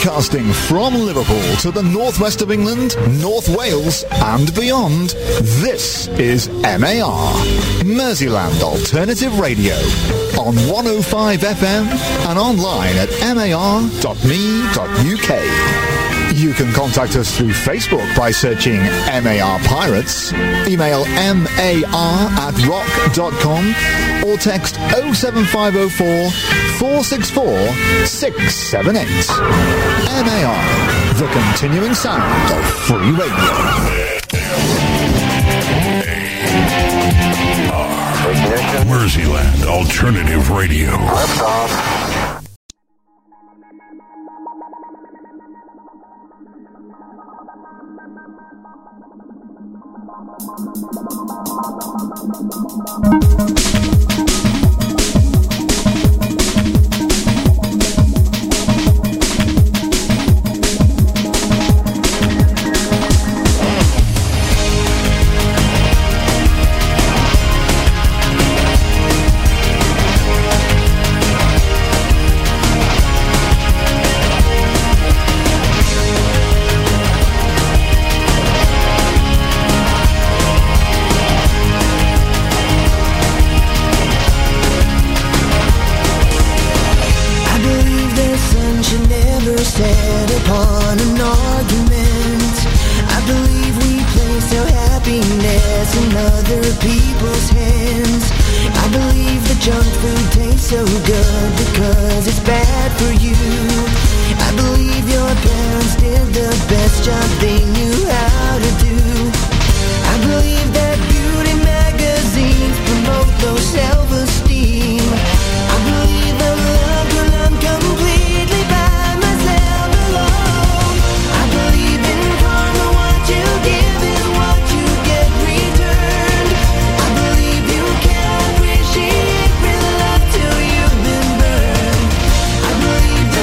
Broadcasting from Liverpool to the northwest of England, North Wales and beyond, this is MAR, Merseyland Alternative Radio, on 105 FM and online at mar.me.uk. You can contact us through Facebook by searching MAR Pirates, email mar@rock.com, or text 07504 464 678. MAR, the continuing sound of free radio. Merseyland Alternative Radio. Lift off. Believe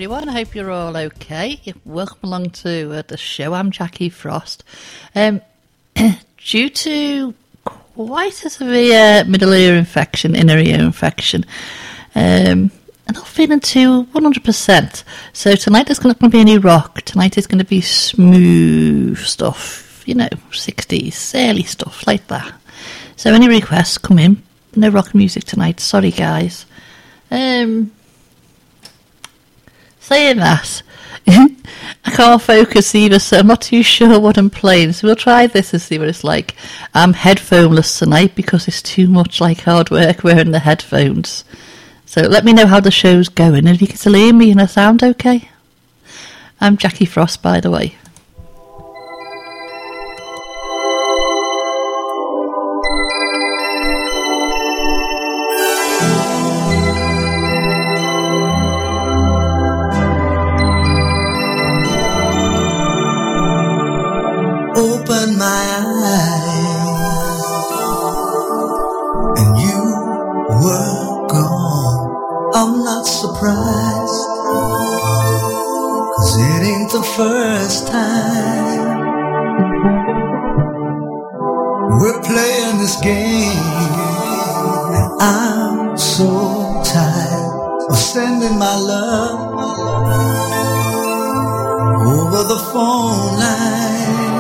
everyone. I hope you're all okay. Welcome along to the show. I'm Jackie Frost. Due to quite a severe middle ear infection, inner ear infection, I'm not feeling too 100%. So tonight there's not going to be any rock. Tonight is going to be smooth stuff, 60s, early stuff like that. So any requests, come in. No rock music tonight. Sorry, guys. Saying that, I can't focus either, so I'm not too sure what I'm playing. So we'll try this and see what it's like. I'm headphoneless tonight because it's too much like hard work wearing the headphones. So let me know how the show's going, and if you can still hear me and I sound okay. I'm Jackie Frost, by the way. Open my eyes and you were gone. I'm not surprised, 'cause it ain't the first time we're playing this game, and I'm so tired of sending my love over the phone line.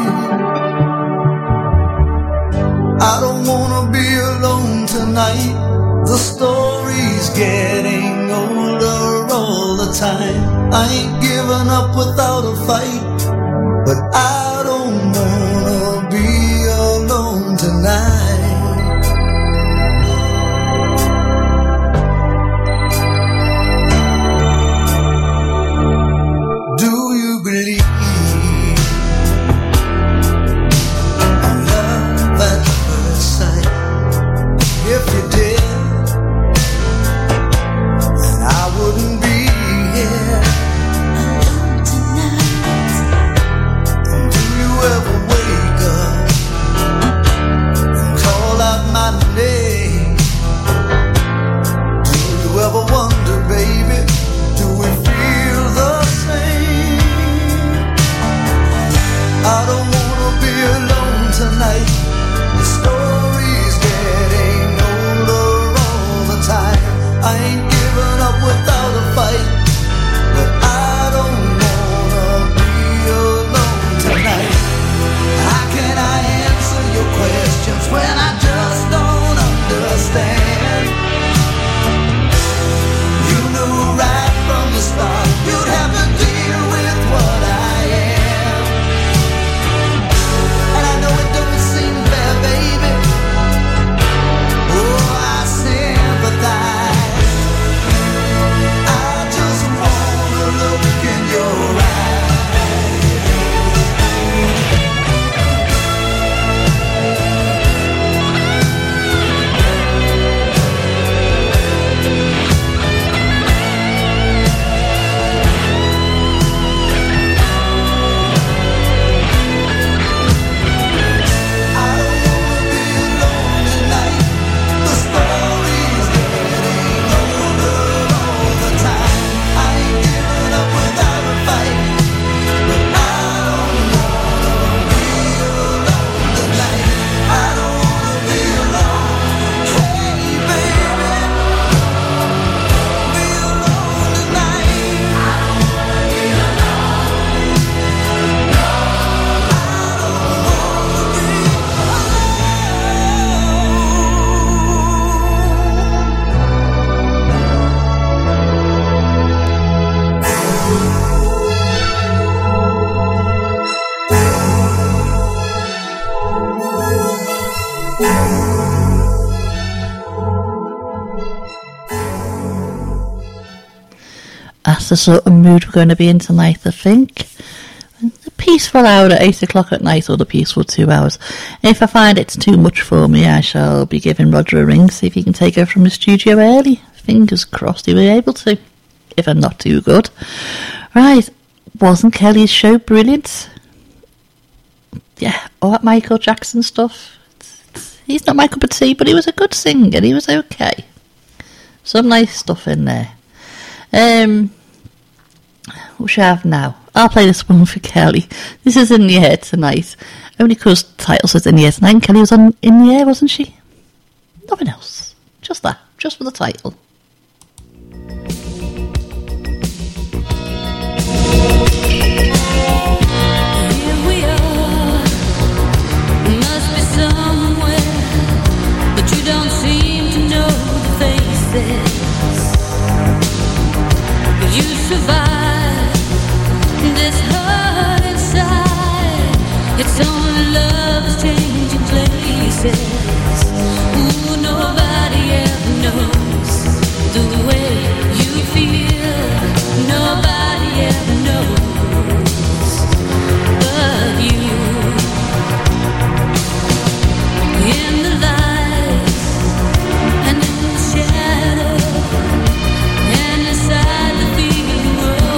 I don't wanna be alone tonight. The story's getting older all the time. I ain't giving up without a fight, but I don't wanna be alone tonight. Do you believe if you did, then I wouldn't be here alone tonight. And do you ever wake up and call out my name? Do you ever wonder, baby, do we feel the same? I don't wanna be alone tonight. The story's getting time. I ain't giving up without a fight, but I don't wanna be alone tonight. How can I answer your questions when I just don't understand? You knew right from the start you'd have to deal with what I am, and I know it don't seem fair, baby. I just wanna look in your That's the sort of mood we're going to be in tonight, I think. The peaceful hour at 8 o'clock at night, or the peaceful 2 hours. If I find it's too much for me, I shall be giving Roger a ring, see if he can take her from the studio early. Fingers crossed he'll be able to, if I'm not too good. Right, wasn't Kelly's show brilliant? Yeah, all that Michael Jackson stuff. He's not my cup of tea, but he was a good singer, he was okay. Some nice stuff in there. what should I have now? I'll play this one for Kelly. This is In the Air Tonight. Only because the title says In the Air Tonight, and Kelly was on In the Air, wasn't she? Nothing else. Just that. Just for the title. Here we are. Must be somewhere, but you don't seem to know the faces. You survive this hurt inside. It's only love is changing places. Ooh, nobody ever knows the way you feel. Nobody ever knows but you. In the light and in the shadow and inside the feeling world.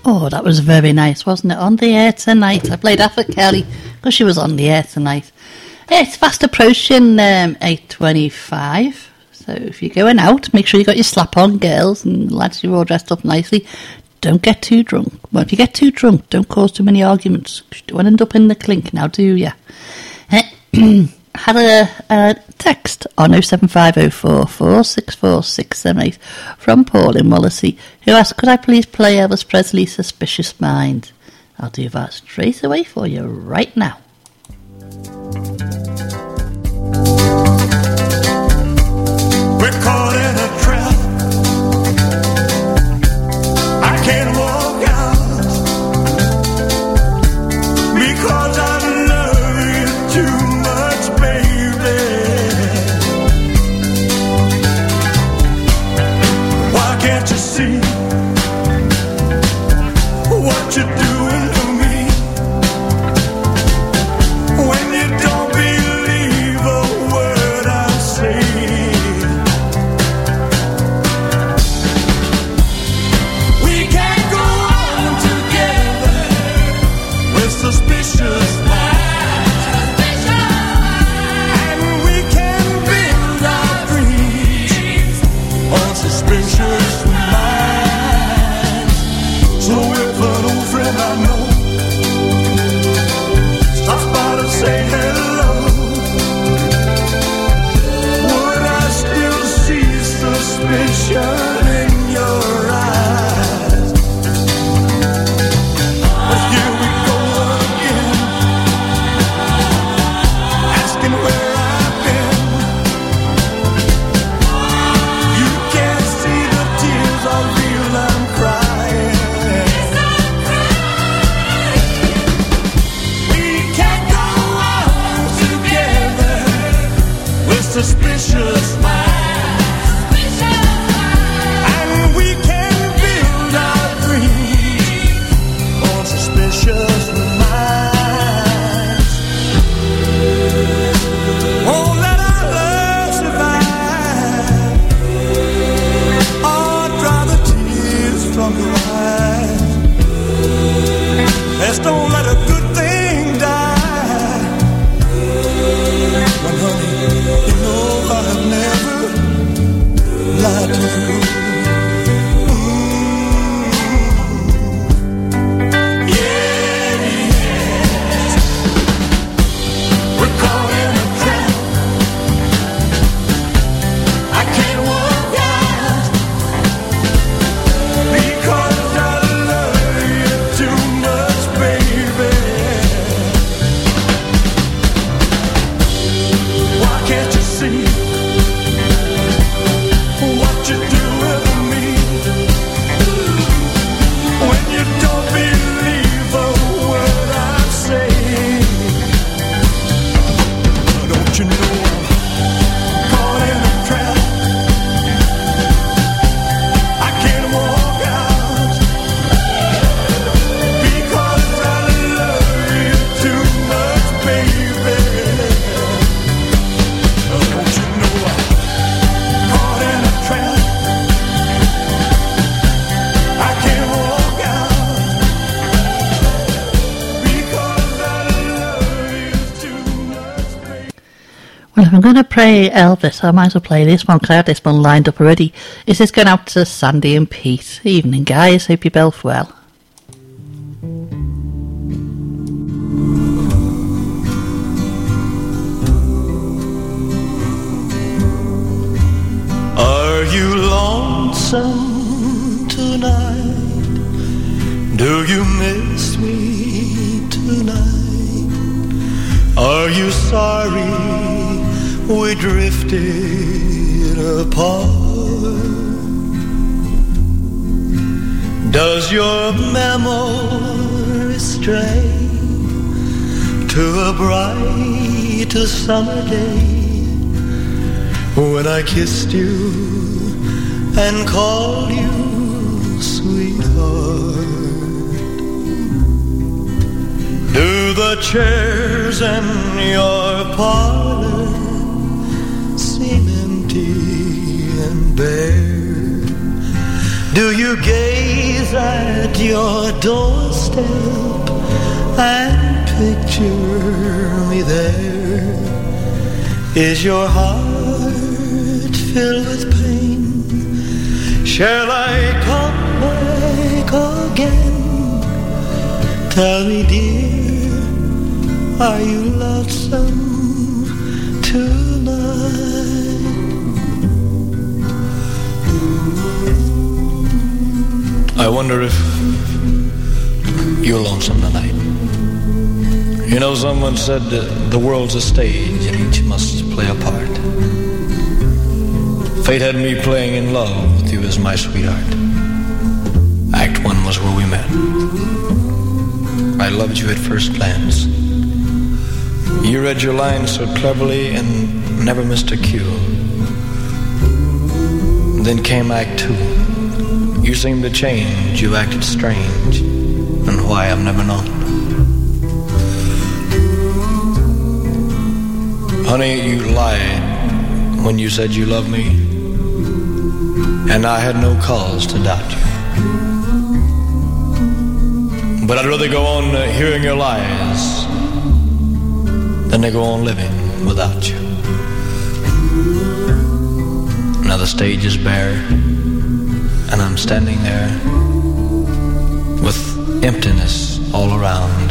Oh, that was very nice, wasn't it? On the air tonight. I played that for Kelly because she was on the air tonight. It's fast approaching 8:25. So if you're going out, make sure you got your slap on, girls and lads. You're all dressed up nicely. Don't get too drunk. Well, if you get too drunk, don't cause too many arguments. You don't end up in the clink now, do you? Had a text on 07504464678 from Paul in Wallasey, who asked, could I please play Elvis Presley's Suspicious Mind? I'll do that straight away for you right now. We're caught in a trap. I can't walk out because I love you too much, baby. Why can't you see what you're doing to me? When you don't believe a word I say. We can't go on together with suspicious minds. And we can build our dreams on suspicious minds. So if an old friend I know stops by to say hello, would I still see suspicion in your eyes? But here we go again, asking where I've been. You can't see the tears I feel I'm crying. We can't go on together with suspicious minds. And we can build our dreams on suspicious minds. Won't let our love survive or dry the tears from your eyes. Let's don't let a good thing die. But honey, you know I've never lied to you. Yes, we're caught in a trap. I can't walk out because I love you too much, baby. Why can't you see what you do with me? When you don't believe a word I say. Don't you know I'm caught in a trap? I can't walk out because I love you too much, baby. Don't you know I'm caught in a trap? I can't walk out because I love you too much, baby. Well, if I'm going to play Elvis, I might as well play this one because I had this one lined up already. Is this going out to Sandy and Pete? Evening, guys. Hope you're both well. Are you lonesome tonight? Do you miss me tonight? Are you sorry we drifted apart? Does your memory stray to a bright summer day when I kissed you and called you sweetheart? Do the chairs in your parlor seem empty and bare? Do you gaze at your doorstep and picture me there? Is your heart filled with pain? Shall I come back again? Tell me, dear, are you lonesome tonight? I wonder if you're lonesome tonight. You know, someone said that the world's a stage and each must play a part. Fate had me playing in love with you as my sweetheart. Act 1 was where we met. I loved you at first glance. You read your lines so cleverly and never missed a cue. Then came Act 2. You seemed to change, you acted strange, and why I've never known. Honey, you lied when you said you loved me, and I had no cause to doubt you. But I'd rather go on hearing your lies than to go on living without you. Now the stage is bare, and I'm standing there with emptiness all around.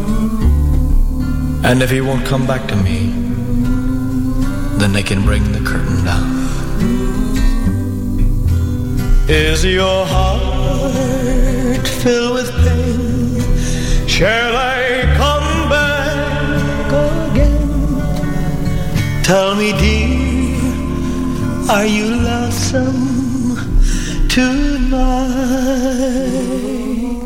And if he won't come back to me, then they can bring the curtain down. Is your heart filled with pain? Shall I come back again? Tell me, dear, are you lonesome tonight?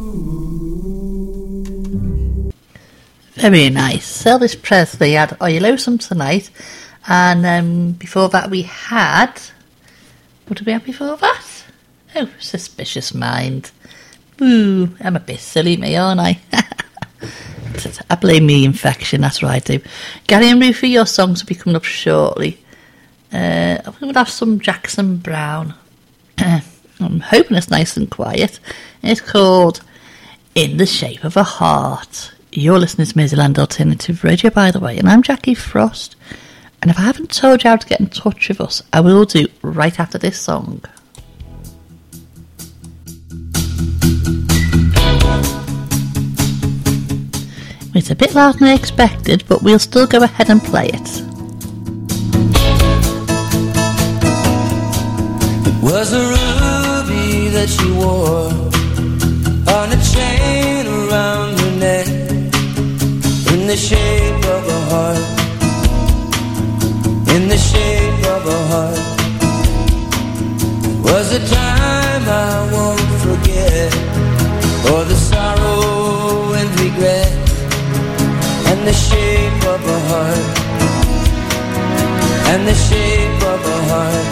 Very nice. Elvis Presley had Are You Lonesome Tonight? And before that we had... What did we have before that? Oh, Suspicious Mind. Ooh, I'm a bit silly, me, aren't I? I blame me infection, that's what I do. Gary and Rufy, your songs will be coming up shortly. I'm going to have some Jackson Browne. I'm hoping it's nice and quiet. It's called In the Shape of a Heart. You're listening to Merseyland Alternative Radio, by the way, and I'm Jackie Frost. And if I haven't told you how to get in touch with us, I will do right after this song. It's a bit louder than I expected, but we'll still go ahead and play it. It was a ruby that she wore on a chain around her neck, in the shape of a heart, in the shape of a heart. It was a time I won't forget, or the sorrow and regret, and the shape of a heart, and the shape of a heart.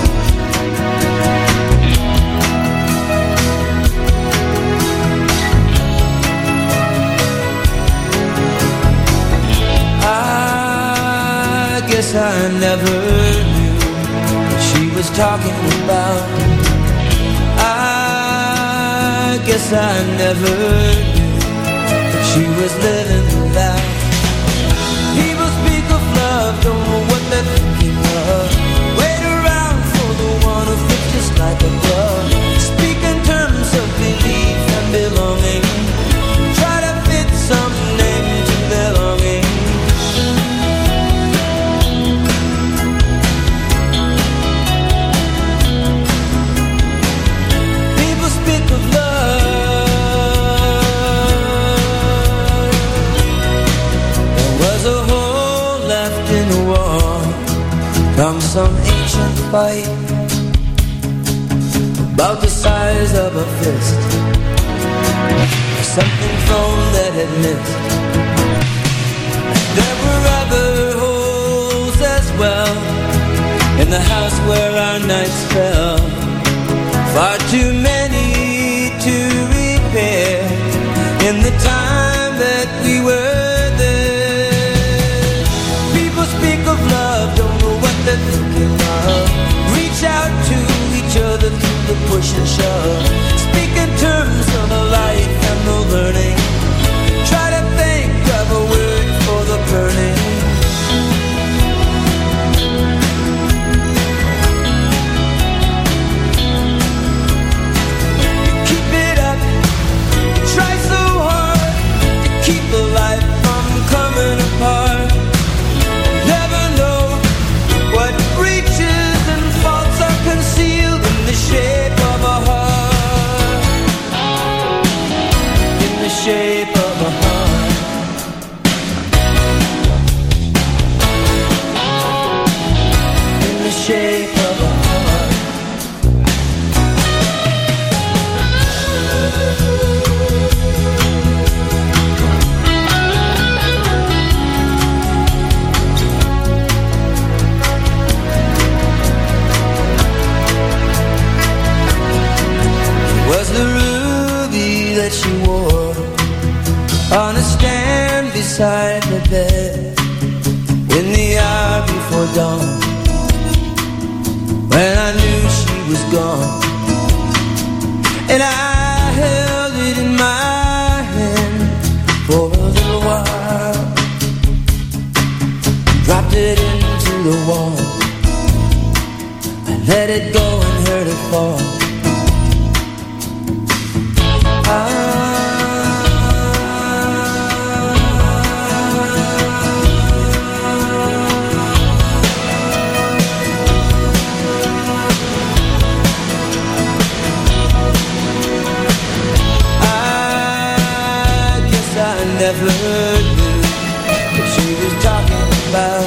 I guess I never knew what she was talking about. I guess I never knew what she was living without. People speak of love, don't know what they're thinking of. Wait around for the one who fits just like a glove. Speak in terms of belief and belonging. Try to fit some name to their longing. Of love, there was a hole left in the wall from some ancient fight, about the size of a fist, or something thrown that had missed. There were other holes as well in the house where our nights fell, far too many to repair in the time that we were there. People speak of love, don't know what they're thinking of. Reach out to each other through the push and shove. Speak in terms of the life and the learning. Try to think of a word for the burning. You keep it up, you try so hard to keep the life from coming apart. Never know what breaches and faults are concealed in the shape of a heart. In the shape of a heart. In the shape of a heart. Was the ruby that she wore on a stand beside the bed in the hour before dawn, when I knew she was gone, and I held it in my hand for a little while, dropped it into the wall, I let it go and heard it fall. Never knew what she was talking about.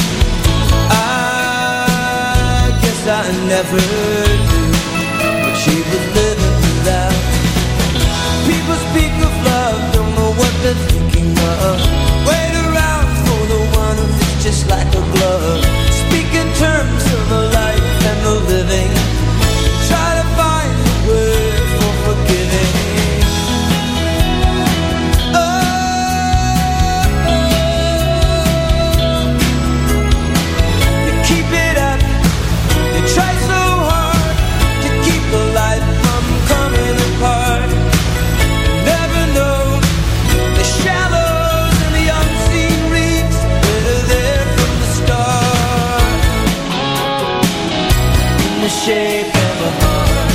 I guess I never knew what she was living without. People speak of love, don't know what they're thinking of. Wait around for the one who fits just like a glove. Speak in terms of the life and the living. Try to find a word for forgiving. Try so hard to keep the life from coming apart. Never know the shallows and the unseen reefs that are there from the start. In the shape of a heart.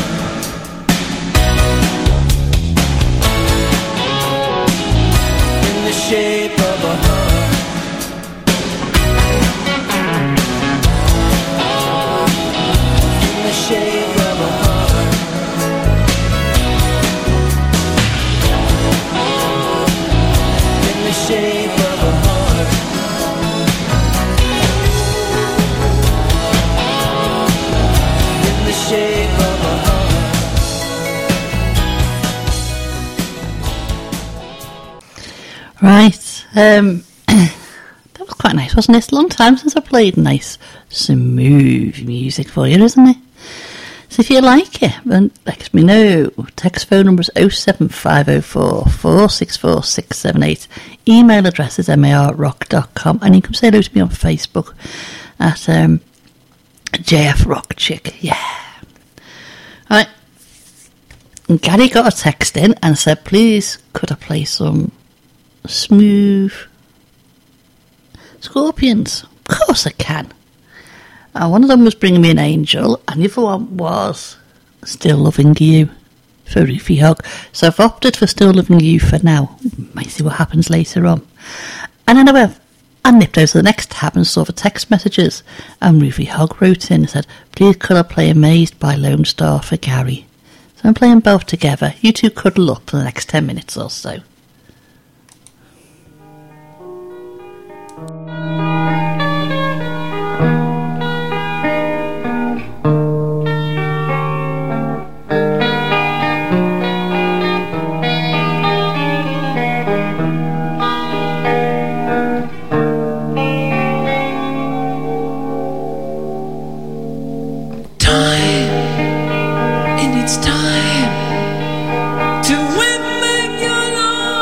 In the shape of a heart. Shape of a heart. In the shape of a heart. In the shape of a heart. Right, that was quite nice, wasn't it? It's a long time since I played nice, smooth music for you, isn't it? So if you like it, then let me know. Text phone number is 07504 464 678. Email address is mar@rock.com, and you can say hello to me on Facebook at JF Rock Chick. Yeah. Alright. And Gary got a text in and said, please could I play some smooth Scorpions? Of course I can. One of them was Bringing Me an Angel, and the other one was Still Loving You for Rufy Hogg. So I've opted for Still Loving You for now. Might see what happens later on. And anyway, I nipped over to the next tab and saw the text messages, and Rufy Hogg wrote in and said, please could I play Amazed by Lone Star for Gary? So I'm playing both together. You two cuddle up for the next 10 minutes or so. It's time to win back your love.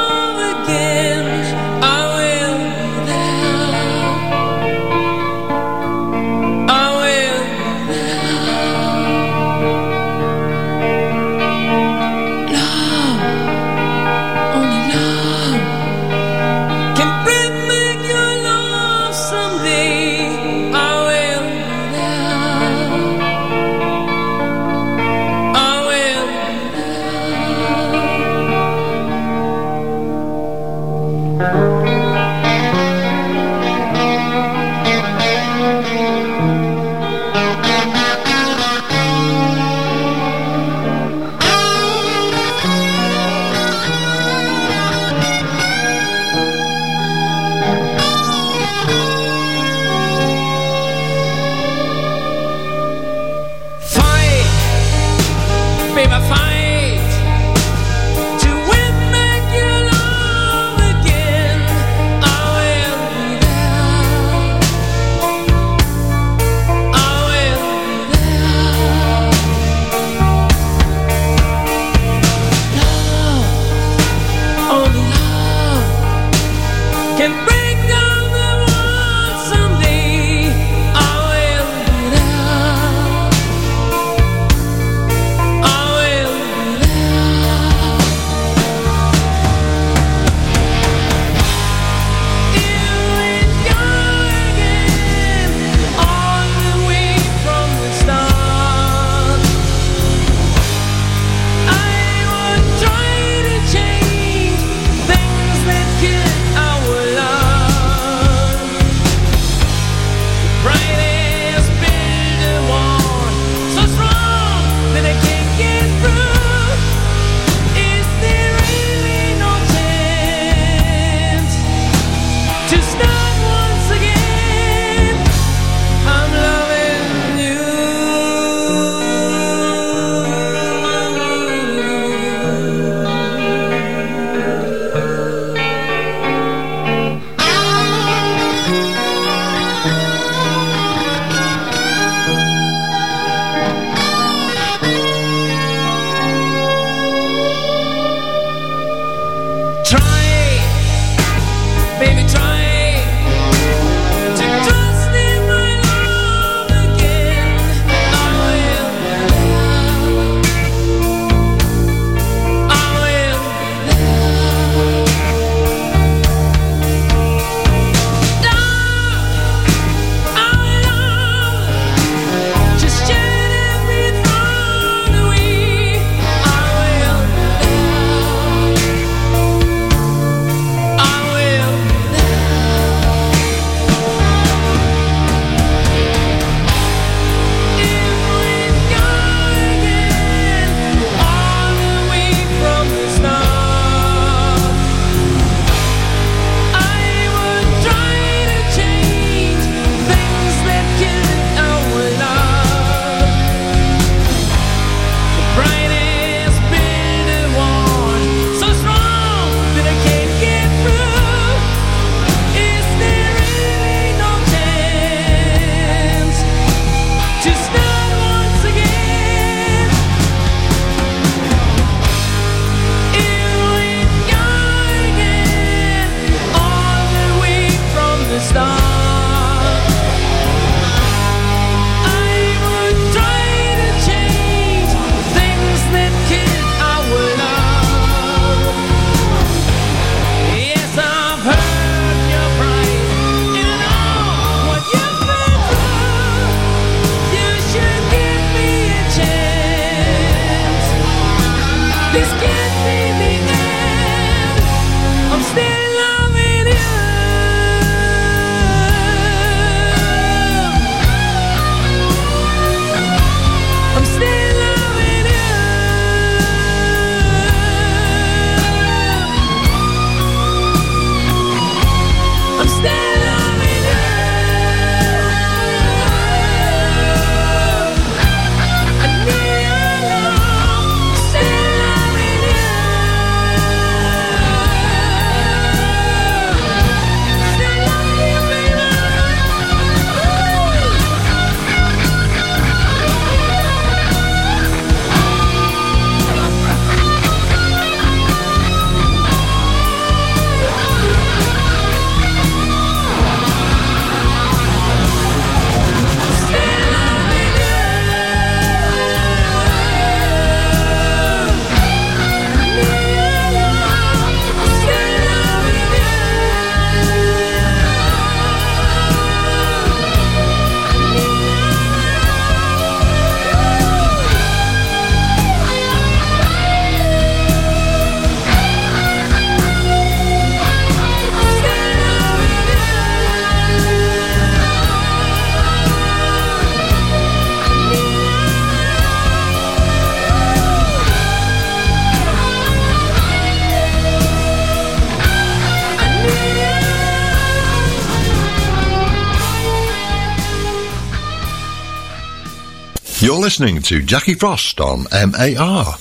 You're listening to Jackie Frost on MAR.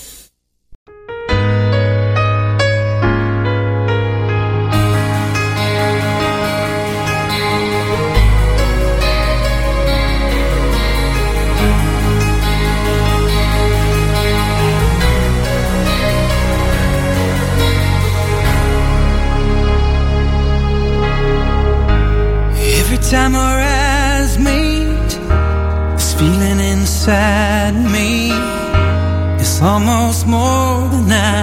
Every time our eyes meet, this feeling inside me, it's almost more than I